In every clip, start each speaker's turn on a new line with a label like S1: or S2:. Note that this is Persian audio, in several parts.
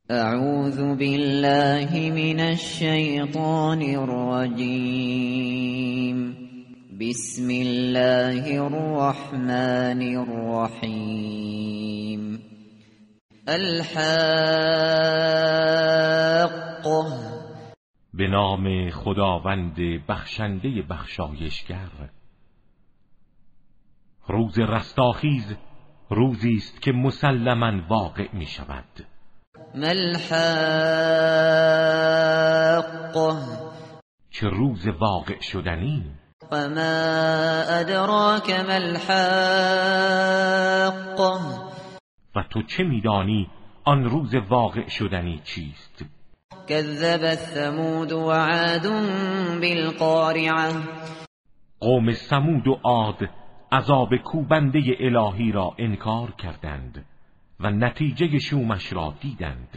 S1: اعوذ بالله من الشیطان الرجیم. بسم الله الرحمن الرحیم. الحاقة.
S2: به نام خداوند بخشنده بخشایشگر. روز رستاخیز روزی است که مسلماً واقع می شود.
S1: ما الحاقة.
S2: چه روز واقع شدنی.
S1: و ما ادراک ما الحاقة.
S2: و تو چه میدانی آن روز واقع شدنی چیست؟
S1: كذبت ثمود و عاد بالقارعة.
S2: قوم ثمود و عاد عذاب کوبنده الهی را انکار کردند و نتیجه شومش را دیدند.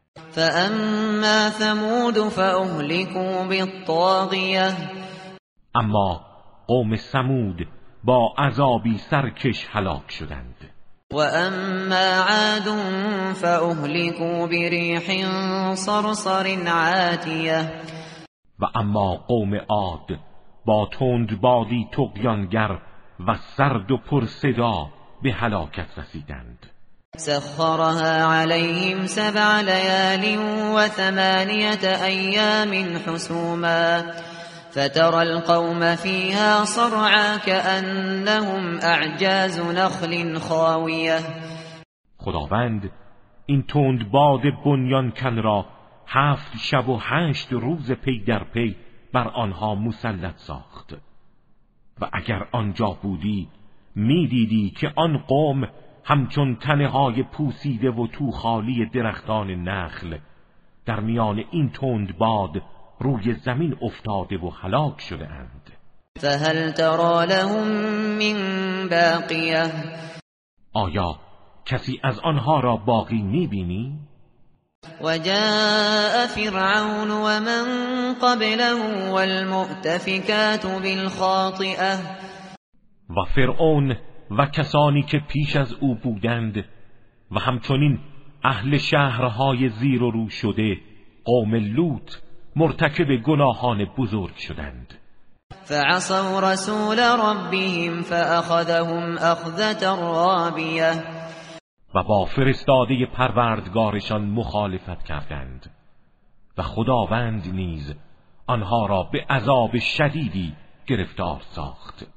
S1: فاما ثمود فاهلكوا بالطاغیه.
S2: اما قوم ثمود با عذابی سرکش هلاک شدند.
S1: و اما عاد فاهلكوا بريح صرصر عاتیه.
S2: و اما قوم عاد با تندبادی طغیانگر و سرد و پرصدا به هلاکت رسیدند.
S1: سخرها عليهم 7 ليال و 8 أيام حسوما فترى القوم فيها صرعا كأنهم أعجاز نخل خاوية.
S2: خداوند این تندباد بنیانکن را 7 شب و 8 روز پی در پی بر آنها مسلط ساخت. و اگر آنجا بودی میدیدی که آن قوم همچون تنه های پوسیده و توخالی درختان نخل در میان این تندباد روی زمین افتاده و هلاک شده اند.
S1: فهل ترى لهم من باقیه.
S2: آیا کسی از آنها را باقی میبینی؟
S1: و جاء فرعون و من قبله والمؤتفکات بالخاطئه.
S2: و فرعون و کسانی که پیش از او بودند و همچنین اهل شهرهای زیر و رو شده قوم لوط مرتکب گناهان بزرگ شدند.
S1: فعصوا رسول ربهم فأخذهم أخذة رابیه.
S2: و با فرستاده پروردگارشان مخالفت کردند و خداوند نیز آنها را به عذاب شدیدی گرفتار ساخت.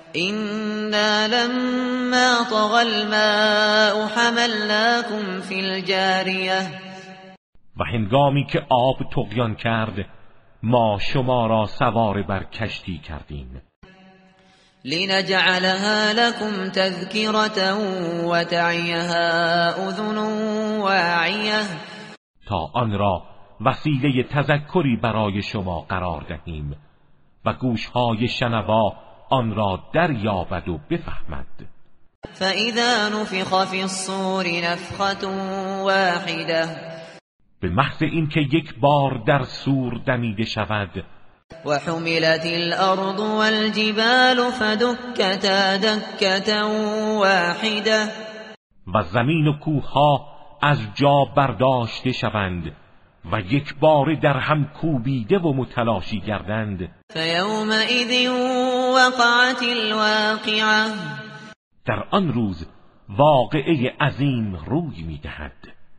S1: إنا لما طغى الماء حملناكم في الجارية.
S2: و هنگامی که آب طغیان کرد ما شما را سوار بر کشتی کردیم.
S1: لنجعلها لكم تذكرة وتعيها أذن واعية.
S2: تا آن را وسیله تذکری برای شما قرار دهیم و گوشهای شنوا آن را دریابد و بفهمد.
S1: فإذا نفخ في الصور نفخة واحدة.
S2: به محض اینکه یک بار در صور دمیده شود.
S1: و حملت الارض والجبال فدکتا دکتا واحدة.
S2: و زمین و کوهها از جا برداشته شوند و یک بار در هم کوبیده و متلاشی گردند.
S1: فیومئذ وقعت الواقعه.
S2: در آن روز واقعه عظیم روی میدهد.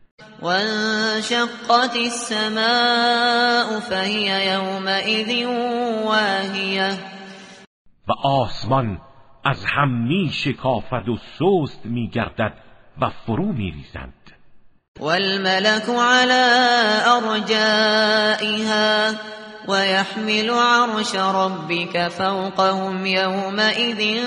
S1: وانشقت السماء فهي يومئذ واهیه.
S2: و آسمان از هم می شکافد و سست می گردد و فرو می ریزند.
S1: والملك على ارجائها ويحمل عرش ربك فوقهم يومئذ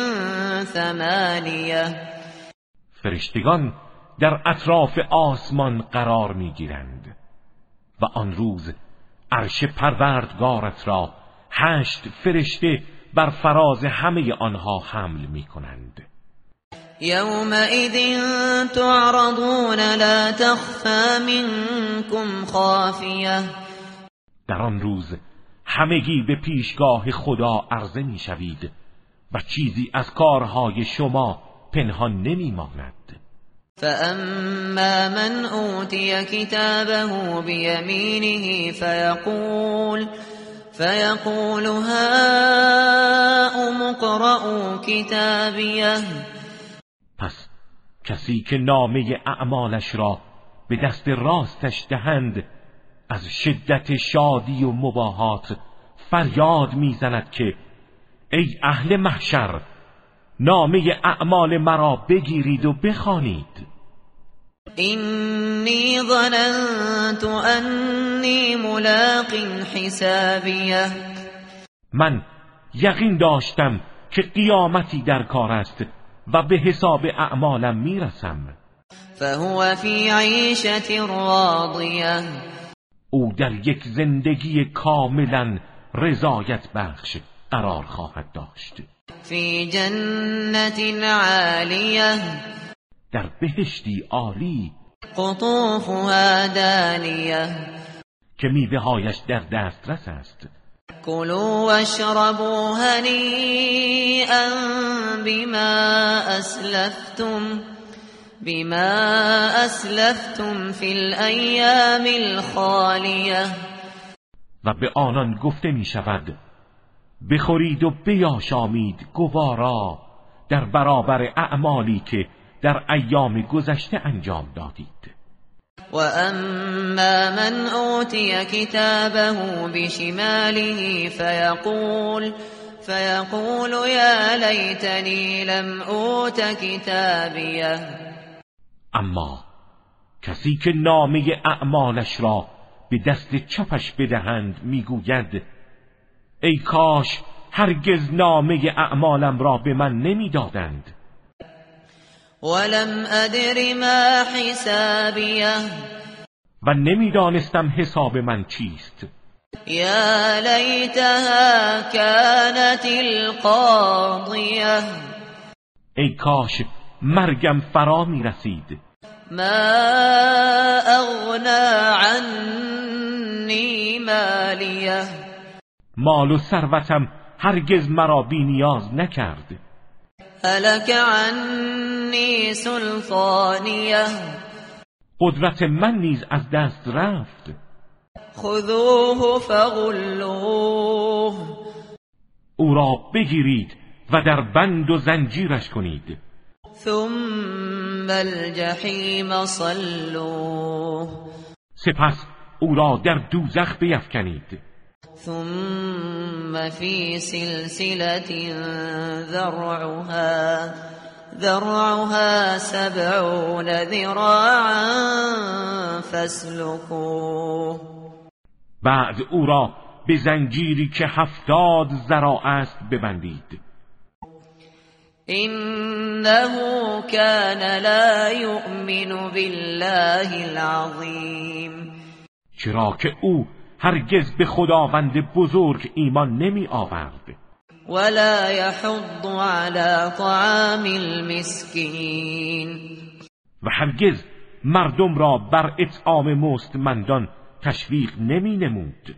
S1: 8.
S2: فرشتگان در اطراف آسمان قرار می گیرند و آن روز عرش پروردگارت را 8 فرشته بر فراز همه آنها حمل می کنند.
S1: یومئذ تعرضون لا تخفى منكم خافیه.
S2: در آن روز همگی به پیشگاه خدا عرضه می شوید و چیزی از کارهای شما پنهان نمی ماند.
S1: فأما من أوتي كتابه بيمينه فيقول هاؤم اقرءوا کتابیه.
S2: پس کسی که نامه اعمالش را به دست راستش دهند از شدت شادی و مباهات فریاد میزند که ای اهل محشر، نامه اعمال مرا بگیرید و بخوانید.
S1: اینی ظننت انی ملاق حسابیه.
S2: من یقین داشتم که قیامتی در کار است و به حساب اعمالم میرسم.
S1: فهو فی عیشة راضیه.
S2: او در یک زندگی کاملا رضایت بخش قرار خواهد داشت.
S1: فی جنت عالیه.
S2: در بهشتی عالی.
S1: قطوفها دانیه. که
S2: میوه‌هایش در دسترس است.
S1: کلوا واشربوا هنیئا بما اسلفتم فی الایام الخالیه.
S2: و به آنان گفته می شود بخورید و بیاشامید گوارا در برابر اعمالی که در ایام گذشته انجام دادید.
S1: و اما من اوتی کتابه بشماله فیقول یا لیتنی لم اوت کتابیه.
S2: اما کسی که نامه اعمالش را به دست چپش بدهند میگوید ای کاش هرگز نامه اعمالم را به من نمیدادند.
S1: ولم ادر ما حسابیه.
S2: و نمیدانستم حساب من چیست.
S1: یا لیتها کانت القاضیه.
S2: ای کاش مرگم فرا میرسید.
S1: ما اغنا عنی مالیه.
S2: مال و ثروتم هرگز مرا بی نیاز نکرد.
S1: هلک عنی سلطانیه.
S2: قدرت من نیز از دست رفت.
S1: خذوه فغلوه.
S2: او را بگیرید و در بند و زنجیرش کنید.
S1: ثم الجحیم صلوه.
S2: سپس او را در دوزخ بیفکنید.
S1: ثم فی سلسلة ذرعها 70 ذراعا فاسلکوه.
S2: بعد او را به زنجیری که 70 ذراع است ببندید.
S1: انه کان لا یؤمن بالله العظیم.
S2: چرا که او هرگز به خداوند بزرگ ایمان نمی آورد.
S1: ولا يحض على طعام المسکین.
S2: و هرگز مردم را بر اطعام مستمندان تشویق نمی نمود.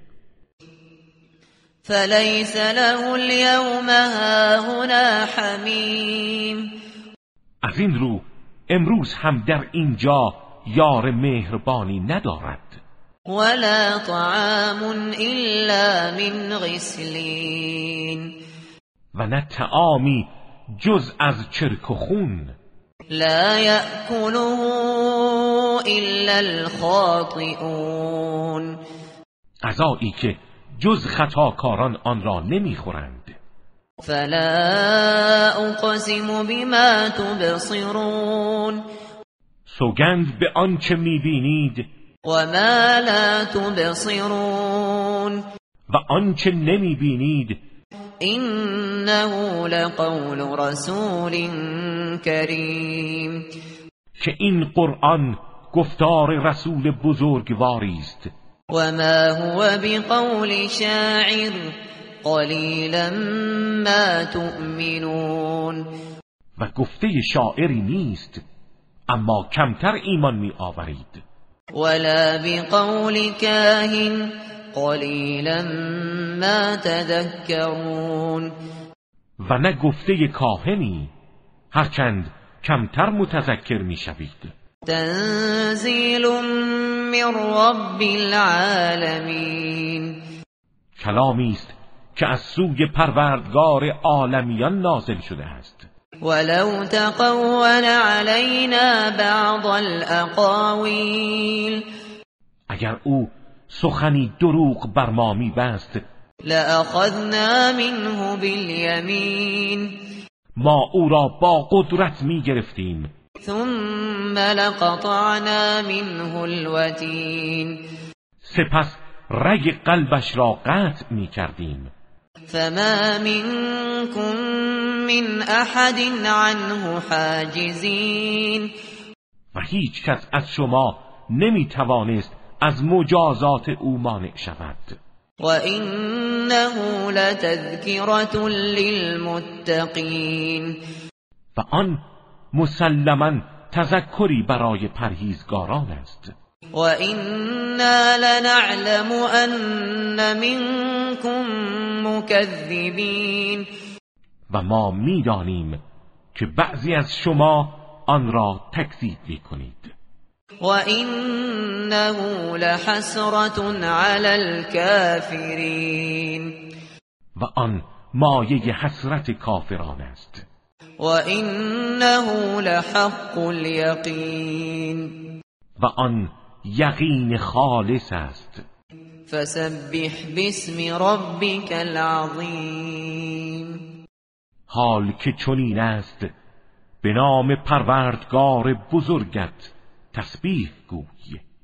S1: فلیس له اليوم هاهنا حمیم.
S2: از این رو امروز هم در اینجا یار مهربانی ندارد.
S1: ولا طعام الا من غسلین.
S2: و نه طعامی جز از چرک و خون.
S1: لا یأکله الا الخاطئون.
S2: غذایی که جز خطاکاران آن را نمیخورند.
S1: فلا اقسم بما تبصرون.
S2: سوگند به آنچه میبینید
S1: و ما لا تبصرون.
S2: و آنچه نمیبینید.
S1: انه لقول رسول کریم.
S2: که این قرآن گفتار رسول بزرگواری است.
S1: و ما هو بقول شاعر قلیلا ما تؤمنون.
S2: و گفته شاعری نیست اما کمتر ایمان می آورید.
S1: ولا بقول کاهن قلیلا ما تذکرون.
S2: و نه گفته کاهنی هرچند کمتر متذکر میشوید.
S1: تنزیل من رب العالمین،
S2: کلامی است که از سوی پروردگار عالمیان نازل شده است.
S1: ولو تقول علینا بعض الاقاویل،
S2: اگر او سخنی دروغ بر ما می‌بست
S1: لأخذنا منه بالیمین،
S2: ما او را با قدرت می‌گرفتیم.
S1: ثم لقطعنا منه الوتین،
S2: سپس رگ قلبش را قطع می‌کردیم.
S1: فما منكم من احد عنه حاجزین،
S2: و هیچ کس از شما نمی‌توانست از مجازات او مانع شود.
S1: وَإِنَّهُ لَتَذْكِرَةٌ لِلْمُتَّقِينَ،
S2: و آن مسلماً تذکری برای پرهیزگاران است.
S1: وَإِنَّا لَنَعْلَمُ أَنَّ مِنكُم مُكَذِّبِينَ،
S2: و ما می‌دانیم که بعضی از شما آن را تکذیب می‌کنید.
S1: وَإِنَّهُ لَحَسْرَةٌ عَلَى الْكَافِرِينَ،
S2: و آن مایه حسرت کافران است.
S1: وَإِنَّهُ لَحَقُّ الْيَقِينِ،
S2: و آن یقین خالص است.
S1: فسبح باسم ربك العظیم،
S2: حال که چنین است به نام پروردگار بزرگت تسبیح گوی.